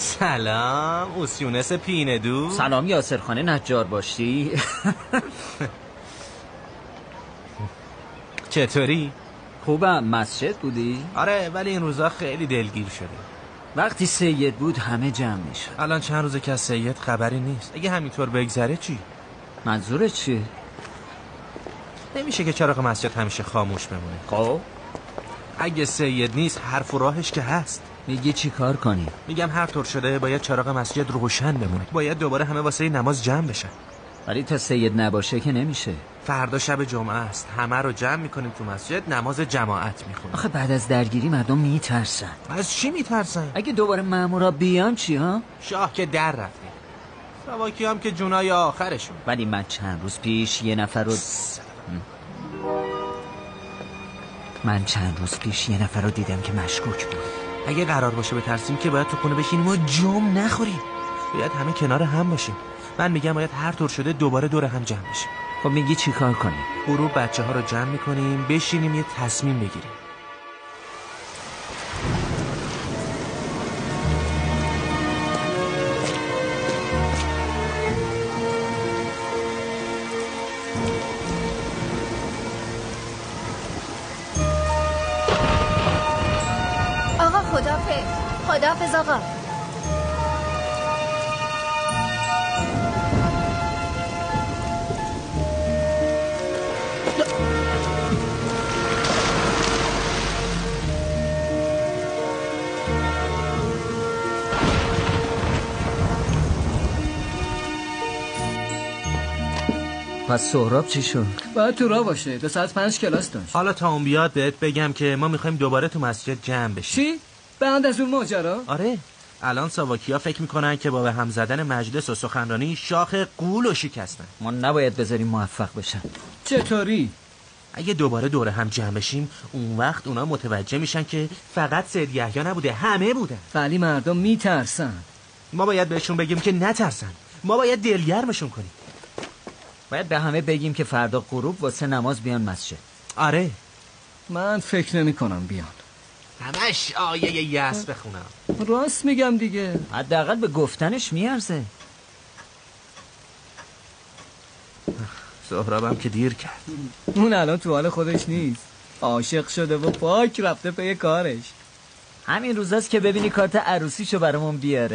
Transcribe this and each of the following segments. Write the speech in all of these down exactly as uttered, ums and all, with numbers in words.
سلام اوسیونس پیندو. سلام یاسرخانه نجار باشی. چطوری؟ خوبم. مسجد بودی؟ آره ولی این روزا خیلی دلگیر شده. وقتی سید بود همه جمع میشد. الان چند روزه که از سید خبری نیست. اگه همینطور بگذره چی؟ منظورت چیه؟ نمیشه که چراغ مسجد همیشه خاموش بمونه. خب اگه سید نیست حرف و راهش که هست. میگی چی کار کنی؟ میگم هر طور شده باید چراغ مسجد روشن بمونه. باید دوباره همه واسه نماز جمع بشن. ولی تا سید نباشه که نمیشه. فردا شب جمعه است. همه رو جمع میکنیم تو مسجد، نماز جماعت میخونیم. آخه بعد از درگیری مردم میترسن. از چی میترسن؟ اگه دوباره مامورا بیان چی ها؟ شاه که در رفته. سواکی هم که جونای آخرشون. ولی من چند روز پیش یه نفر رو من چند روز پیش یه نفر رو دیدم که مشکوک بود. اگه قرار باشه بترسیم که باید تو خونه بشینیم و جم نخوریم. باید همه کنار هم باشیم. من میگم باید هر طور شده دوباره دور هم جمع بشیم. خب میگی چی کار کنیم؟ غروب بچه ها رو جمع میکنیم، بشینیم یه تصمیم بگیریم. آقا خدافظ. خدافظ آقا. پس سهراب چی شد؟ باید تو راه باشه. دو ساعت پنج کلاس داشت. حالا تا اون بیاد بهت بگم که ما میخوایم دوباره تو مسجد جمع بشیم. چی؟ بعد از اون ماجرا؟ آره الان ساواکیا فکر میکنن که با به هم زدن مجلس و سخنرانی شاخ قول و شکستن. ما نباید بذاریم موفق بشن. چطوری؟ اگه دوباره دوره هم جمع بشیم اون وقت اونا متوجه میشن که فقط سید یحیی نبوده، همه بودن. ولی مردم میترسن. ما باید بهشون بگیم که نترسن. ما باید دلگرمشون کنیم. باید به همه بگیم که فردا غروب واسه نماز بیان مسجد. آره من فکر نمی کنم بیان. همش آیه یأس بخونم. راست میگم دیگه. حداقل به گفتنش میارزه. سهرابم که دیر کرد. اون الان تو حال خودش نیست. عاشق شده و پاک رفته پی کارش. همین روزاست که ببینی کارت عروسیشو برامون بیاره.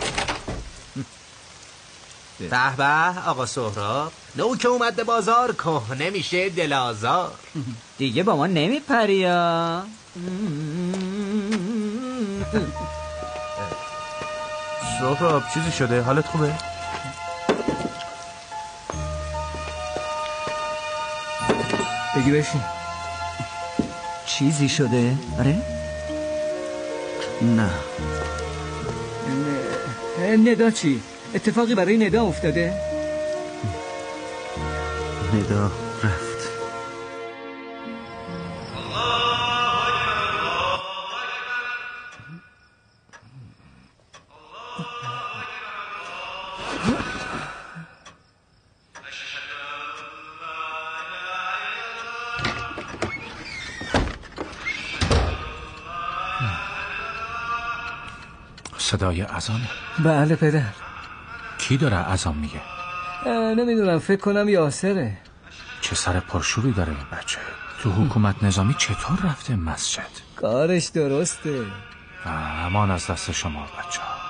به به آقا سهراب، نو که اومد به بازار کهنه میشه دلازار. دیگه با ما نمیپری یا؟ سهراب چیزی شده؟ حالت خوبه؟ بگی بشین. چیزی شده؟ آره؟ نه. نه. ندا چی؟ اتفاقی برای ندا افتاده؟ ندا رفت. صدای اذانه. بله پدر. کی داره اذان میگه؟ نمیدونم، فکر کنم یاسره. چه سر پرشوری داره این بچه. تو حکومت نظامی چطور رفته مسجد؟ کارش درسته. امان از دست شما بچه ها.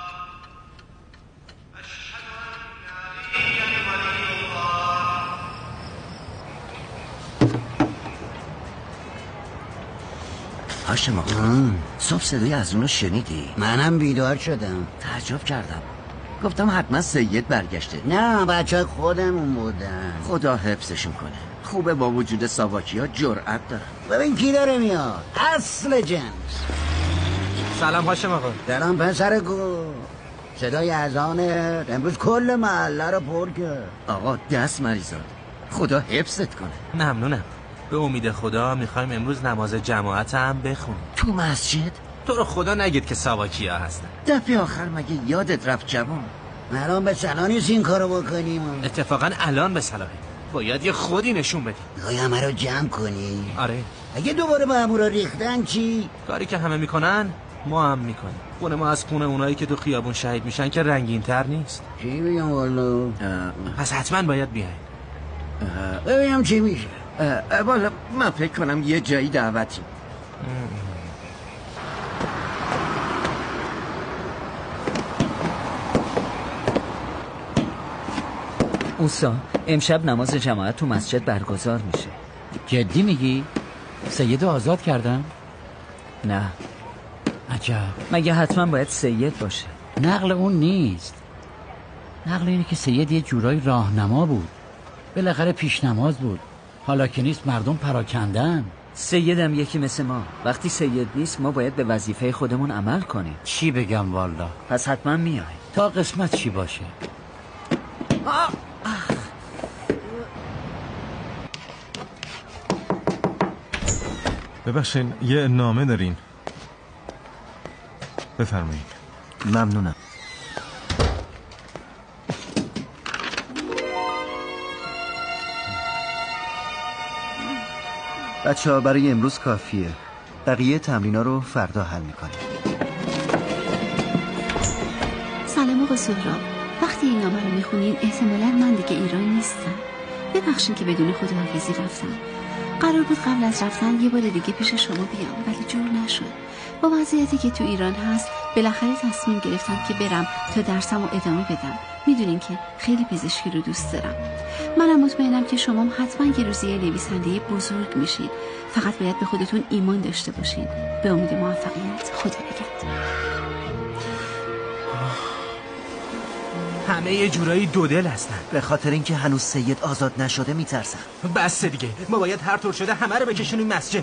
هاشم آقا صبح صدای از اون رو شنیدی؟ منم بیدار شدم. تعجب کردم. گفتم حتما سید برگشته. نه بچه خودمون بودن. خدا حفظشون کنه. خوبه با وجود ساواکی ها جرأت دارن. ببین کی داره میاد. اصل جنس. سلام هاشم آقا. سلام پسر گو. صدای اذانه امروز کل محله رو پر کرد. آقا دست مریضان، خدا حفظت کنه. ممنونم. به امید خدا میخوایم امروز نماز جماعت هم بخونیم. تو مسجد؟ تو رو خدا نگید که ساواکیا هستن. دفعه آخر مگه یادت رفت جوان؟ الان به صلاح نیست این کارو بکنیم. اتفاقا الان به صلاحه. باید یه خودی نشون بدیم. میخوای همه رو جمع کنی؟ آره. اگه دوباره مامورا ریختن چی؟ کاری که همه میکنن ما هم میکنیم. خونه ما از خونه اونایی که تو خیابون شهید میشن که رنگین تر نیست. چی بگم والا؟ پس حتما باید بیاین. ببینم چی میشه. والا من فکر کنم یه جایی دعوتی. اوستا امشب نماز جماعت تو مسجد برگزار میشه. جدی میگی؟ سید آزاد کردن؟ نه. عجب. مگه حتما باید سید باشه؟ نقل اون نیست. نقل اینه که سید یه جورای راهنما بود. بالاخره پیش نماز بود. حالا که نیست مردم پراکندن. سیدم یکی مثل ما. وقتی سید نیست ما باید به وظیفه خودمون عمل کنیم. چی بگم والا؟ پس حتما میای. تا قسمت چی باشه. آه. ببخشین یه نامه دارین. بفرمایید. ممنونم. بچه ها برای امروز کافیه. بقیه تمرینا رو فردا حل میکنیم. سلام آقا سهراب. وقتی این نامه رو میخونین احتمالاً من دیگه ایران نیستم. ببخشین که بدون خداحافظی رفتم. قرار بود قبل از رفتن یه بار دیگه پیش شما بیام ولی جور نشد. با وضعیتی که تو ایران هست بالاخره تصمیم گرفتم که برم تا درسم رو ادامه بدم. میدونین که خیلی پزشکی رو دوست دارم. منم مطمئنم که شما حتما یه روزی نویسنده بزرگ میشین. فقط باید به خودتون ایمان داشته باشین. به امید موفقیت. خدا نگهدار. همه یه جورایی دودل هستن. به خاطر اینکه هنوز سید آزاد نشده میترسن. بس دیگه ما باید هر طور شده همه رو بکشونیم مسجد.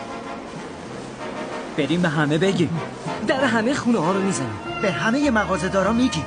بریم به همه بگیم. در همه خونه ها رو میزنیم. به همه مغازه دارا میگیم.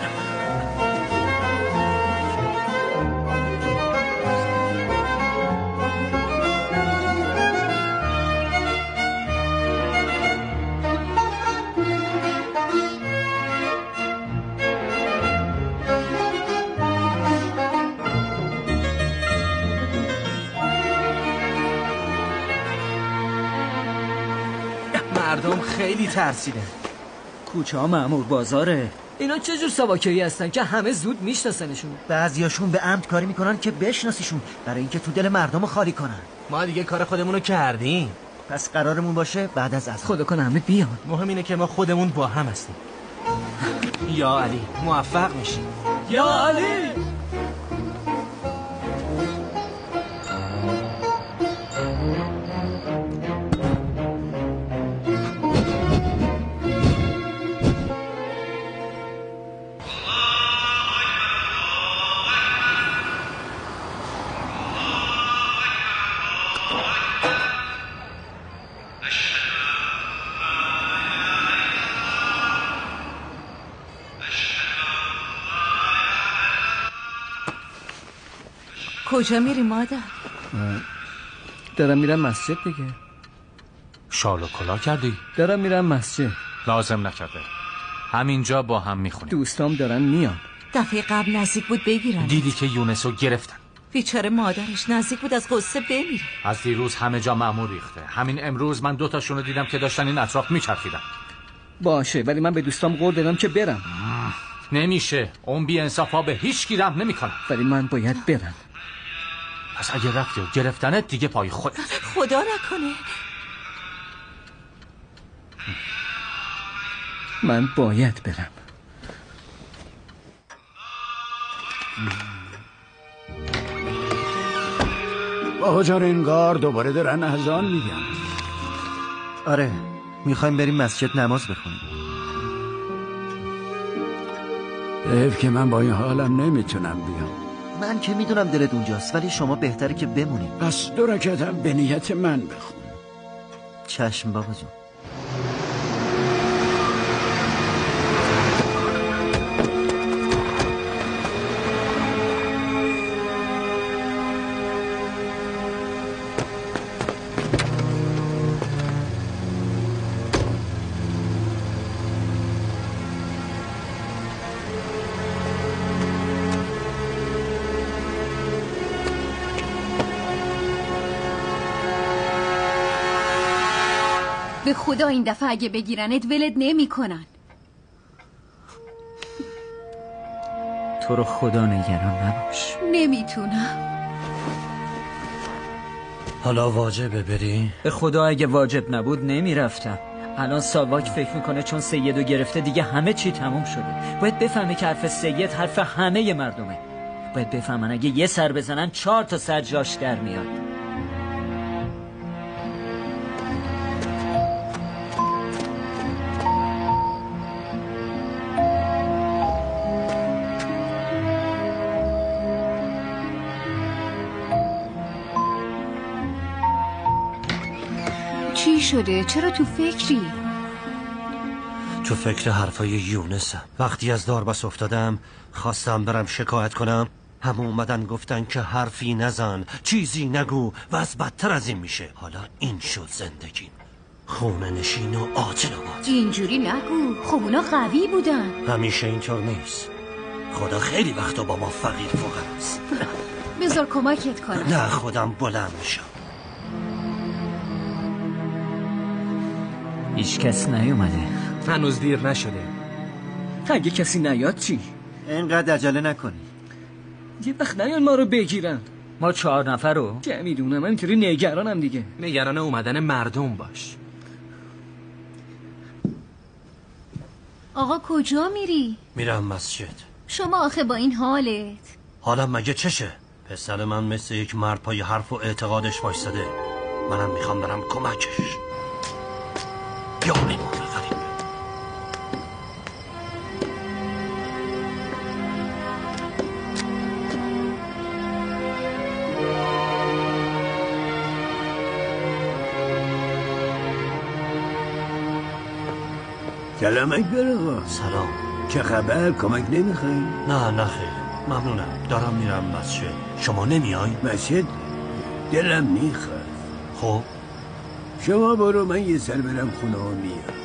مردم خیلی ترسیدن. کوچه ها مأمور بازاره. اینا چه جور سواکیایی هستن که همه زود میشناسنشون؟ بعضیاشون به عمد کاری میکنن که بشناسیشون برای اینکه تو دل مردم رو خالی کنن. ما دیگه کار خودمون رو کردیم. پس قرارمون باشه بعد از اذان خدا کنه همه بیان. مهم اینه که ما خودمون با هم هستیم. یا علی موفق میشی. یا علی. کجا میری مادر؟ دارم میرم مسجد دیگه. شال و کلا کردی؟ دارم میرم مسجد. لازم نکرده. همینجا با هم میخونیم. دوستام دارن میان. دفعه قبل نزدیک بود بگیرن. دیدی که یونسو گرفتن. بیچاره مادرش نزدیک بود از غصه بمیره. از دیروز همه جا مأمور ریخته. همین امروز من دو تاشونو دیدم که داشتن این اطراف میچرخیدن. باشه ولی من به دوستام قول دادم که برم. نمیشه. اون بی انصافا به هیچ کی رحم نمیکنه. ولی من باید برم. پس اگه رفتی و گرفتنت دیگه پای خودت. خدا نکنه. من باید برم. با هجار انگار دوباره دارن اذان میگن. آره میخوایم بریم مسجد نماز بخونیم. حیف که من با این حالم نمیتونم بیام. من که میدونم دلت اونجاست ولی شما بهتره که بمونیم. پس دو رکعتم به نیت من بخون. چشم بابا جون. به خدا این دفعه اگه بگیرنت ولد نمی کنن. تو رو خدا نگران نباش. نمیتونم. حالا واجبه بری؟ به خدا اگه واجب نبود نمیرفتم. الان ساواک فکر میکنه چون سیدو گرفته دیگه همه چی تموم شده. باید بفهمه که حرف سید حرف همه مردمه. باید بفهمن اگه یه سر بزنن چهار تا سر جاش در میاد. چی شده؟ چرا تو فکری؟ تو فکر حرفای یونسم. وقتی از داربست افتادم خواستم برم شکایت کنم، همه اومدن گفتن که حرفی نزن، چیزی نگو و از بدتر از این میشه. حالا این شد زندگی، خونه نشین و عاطل آباد. اینجوری نگو، خب اونا قوی بودن. همیشه اینطور نیست. خدا خیلی وقتا با ما فقیر فقراست. بذار کمکت کنم. نه خودم بلند میشم. هیچ کس نیومده. هنوز دیر نشده. اگه کسی نیاد چی؟ اینقدر عجله نکنی. یه وقت نیان ما رو بگیرن. ما چهار نفر رو چه میدونم، من اینطوری نگرانم دیگه. نگران اومدن مردم باش. آقا کجا میری؟ میرم مسجد. شما آخه با این حالت حالا مگه چشه؟ پسر من مثل یک مرد پای حرف و اعتقادش وایستاده. منم میخوام برم کمکش. یا میمونه غریب. سلام اکبر آقا. سلام. چه خبر؟ کمک نمیخوای؟ نه نه خیر، ممنونم. دارم میرم مسجد. شما نمیای؟ مسجد؟ دلم میخواد. خب شما برو، من یه سر برم خونه ها میام.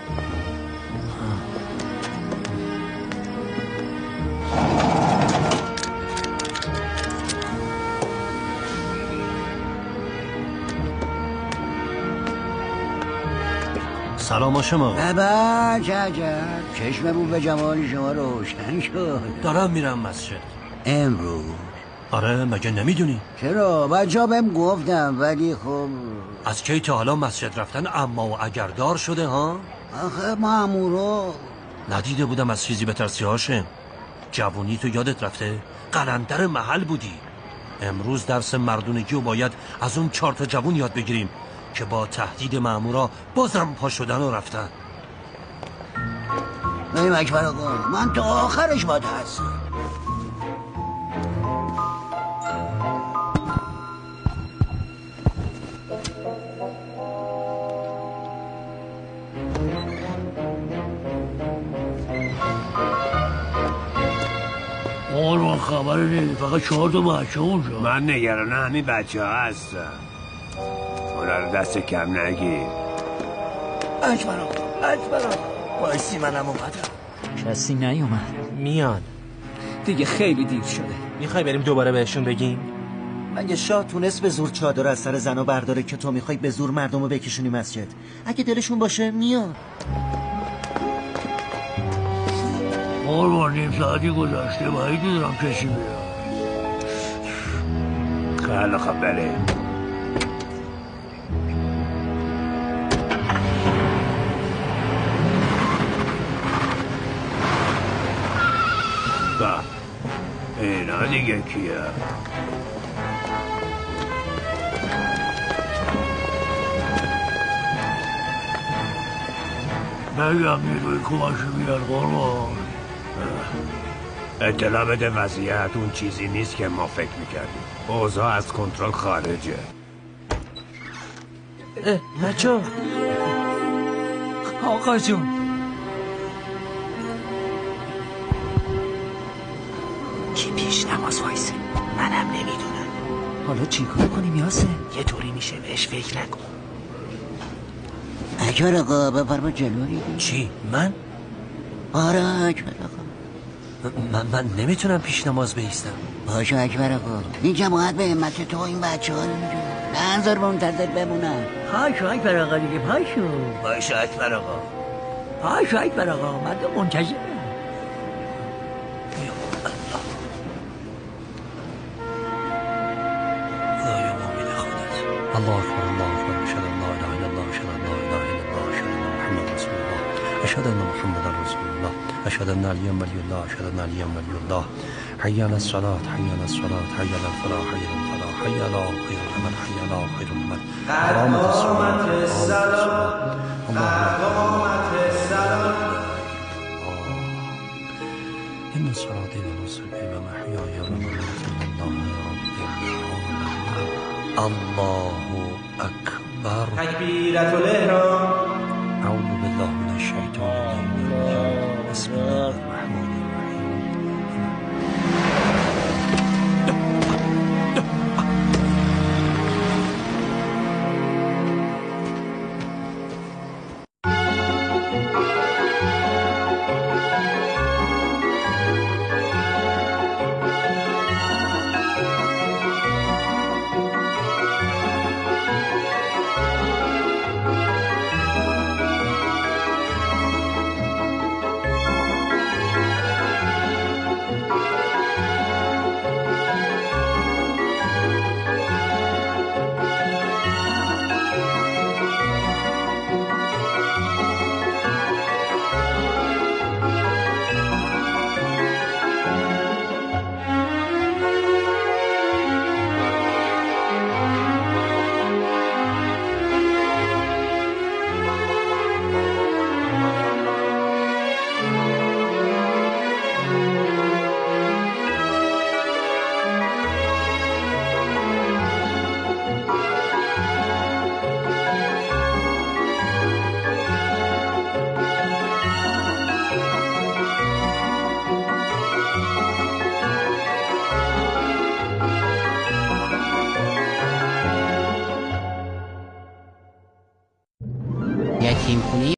سلام شما. بابا چه عجب، چشممون به جمال شما روشن شد. دارم میرم مسجد. امروز؟ آره مگه نمیدونی؟ چرا؟ بچه ها بهم گفتم ولی خب از کی تا حالا مسجد رفتن اما و اگردار شده ها؟ آخه مامورو ندیده بودم از چیزی بترسی هاشم. جوونی تو یادت رفته؟ قلندر محل بودی. امروز درس مردونگی رو باید از اون چهار تا جوون یاد بگیریم که با تهدید مامورا بازم پا شدن و رفتن. نیم اکبر آقا، من تا آخرش باید هستم. قربان خبری نیست، فقط چهار تا بچه اونجا. من نگران همین بچه ها هستم. اونا رو دست کم نگیر. اکبر آقا، اکبر آقا بایستی منم اومدم. کسی نیومد. میان دیگه خیلی دیر شده. میخوای بریم دوباره بهشون بگیم؟ مگه شاه تونست به زور چادر از سر زنا برداره که تو میخوای به زور مردم رو بکشونی مسجد؟ اگه دلشون باشه میان. قربان نیم ساعتی گذاشته، باید دیدم کسی بیاد. خیلی خب بله. با اینا دیگه کیه؟ بگم نیروی کماشو بیاد قربان. اطلاع بده وضعیت اون چیزی نیست که ما فکر میکردیم. اوضاع از کنترل خارجه. بچه آقا جون کی پیش نماز وایسه؟ منم نمیدونم. حالا چی کار کنیم یاسه؟ یه طوری میشه بهش فکر نکن. اکبر آقا بفرما جلوی. چی؟ من؟ آره اکبر آقا. من من نمیتونم پیش نماز بایستم. باشو اکبر آقا، این جماعت به همت تو این بچه ها نمیدونه، نظر منتظر بمونن. پاشو اکبر آقا دیگه، پاشو باشو اکبر آقا، پاشو اکبر آقا، مردم منتظر. الله اکبر الله اکبر اشهد ان لا اله الا الله اشهد ان لا اله الا الله اشهد ان محمد رسول الله اشهد ان محمد رسول الله اشهد ان علی ولی الله اشهد ان علی ولی الله حي على الصلاه حي على الصلاه حي على الفلاح حي على الفلاح حي على خير العمل حي على خير العمل قامت الصلاه قامت الصلاه ان الصلاه ونصري ومحياي ومماتي لله رب العالمين. الله أكبر. تكبيرة الإحرام. أعوذ بالله من الشيطان الرجيم. بسم الله الرحمن الرحيم. یتیم خونه